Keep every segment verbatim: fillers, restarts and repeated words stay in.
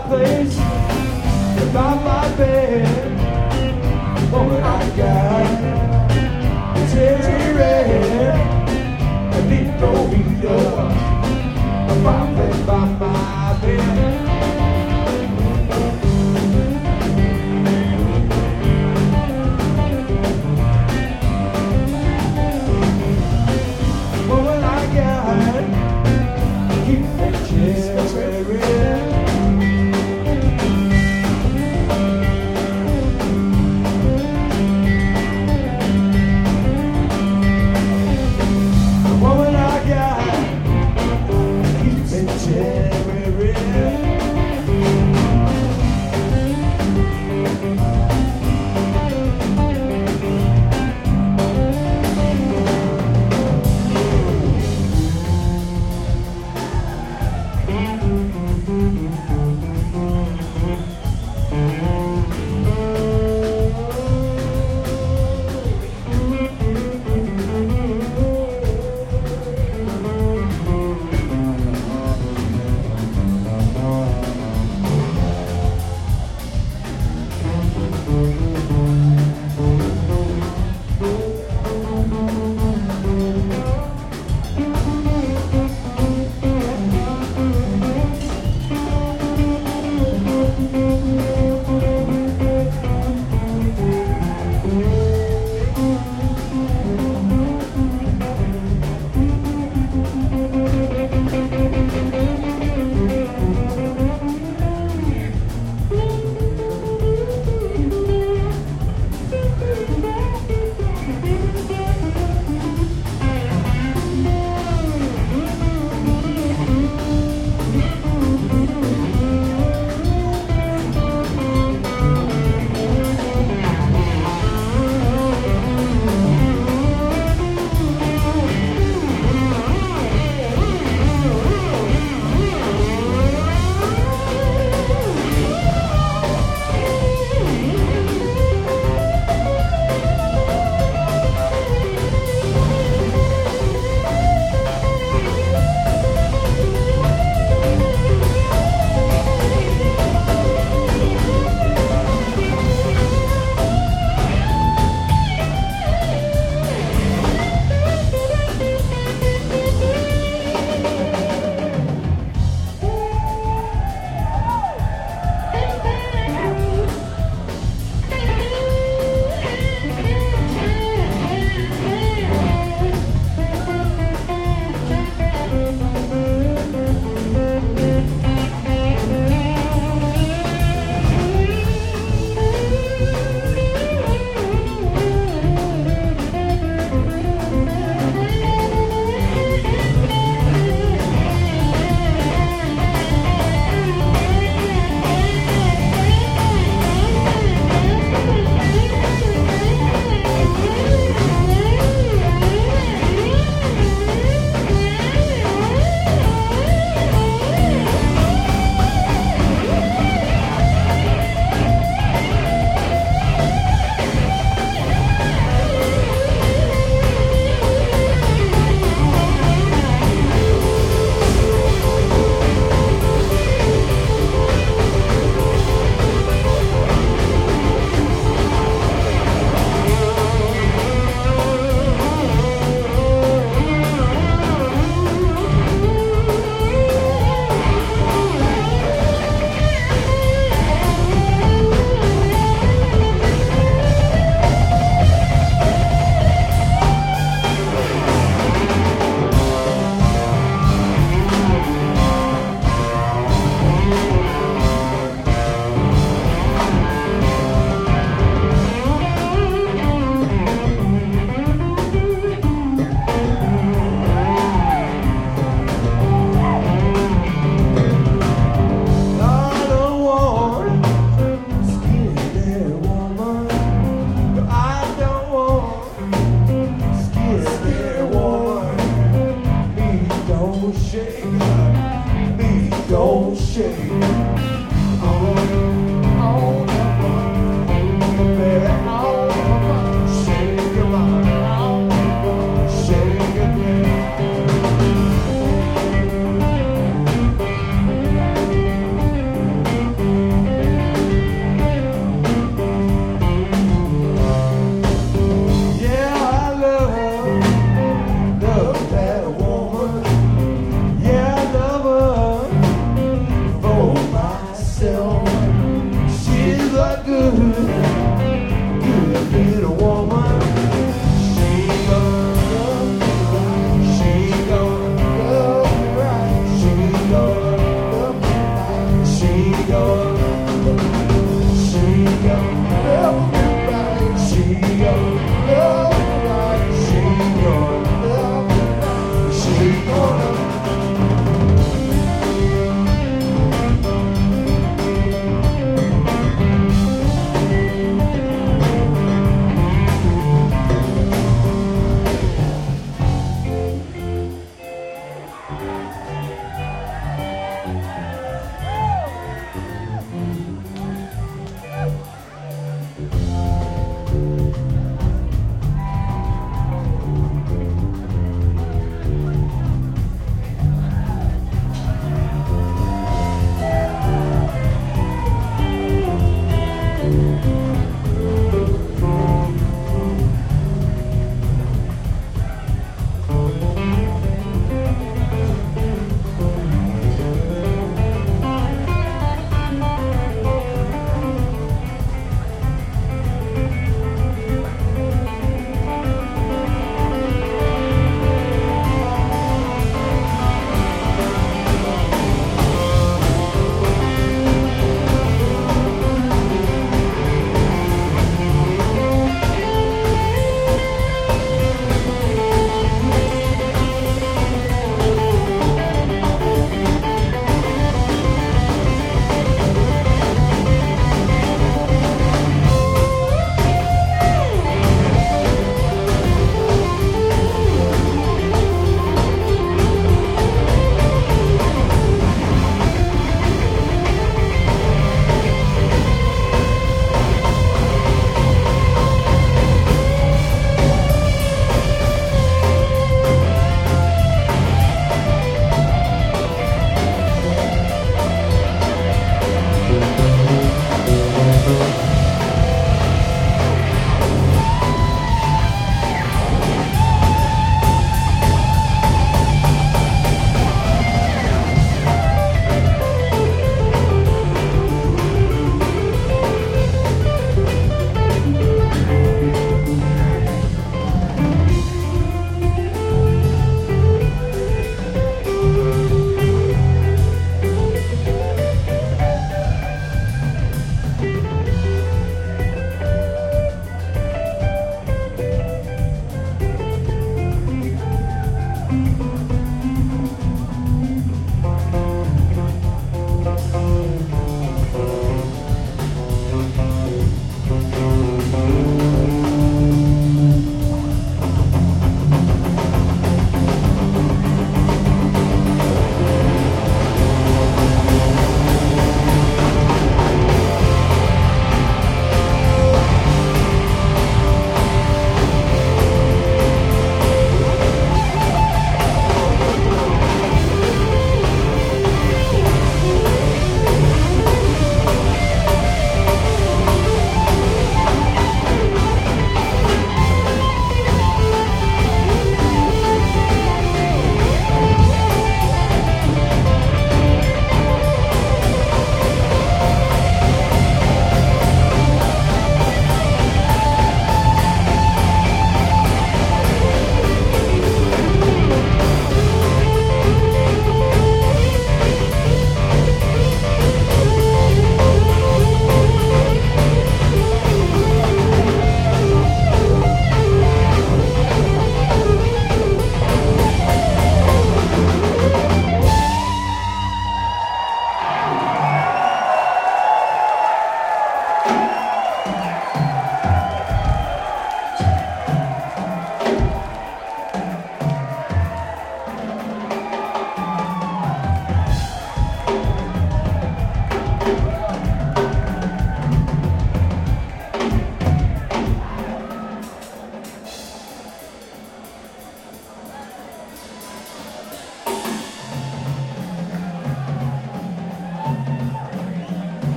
fireplace, by my bed. Woman, I got a cherry red, a little window, a fireplace by my bed. Woman, I got keep that cherry red. Woman, I got keep it cherry. good, good little woman. She gonna love me right. She gonna love me right. She gonna love me right. She gonna, she gonna love me right. She gonna love me right. She gonna love me right. She gonna.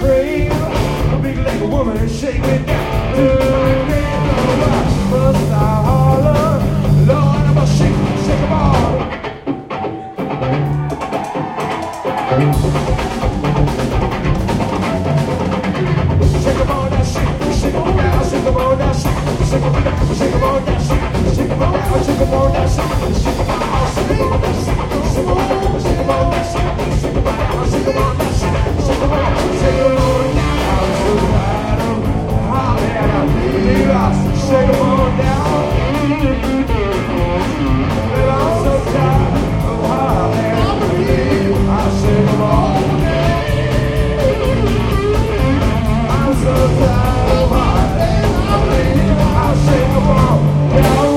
grave. A big leg woman and shake me down to my grave. Oh, why must I holler? Lord, I'm a shake, shake 'em all. Shake 'em all that shit, shake 'em down, shake 'em all that shit, shake 'em down, shake 'em all that shit, shake 'em down, shake 'em all that shit, shake 'em all, shake 'em all that shit, shake 'em all, shake 'em all that shit, shake 'em down, shake 'em all that shit, shake 'em all, shake 'em all down. I'm so tired of hollering, I believe I shake 'em all down. Well, I'm so tired of hollering, I believe I shake 'em all. I'm so tired of hollering, I believe I shake 'em all down.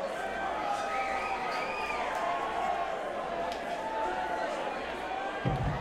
Thank you.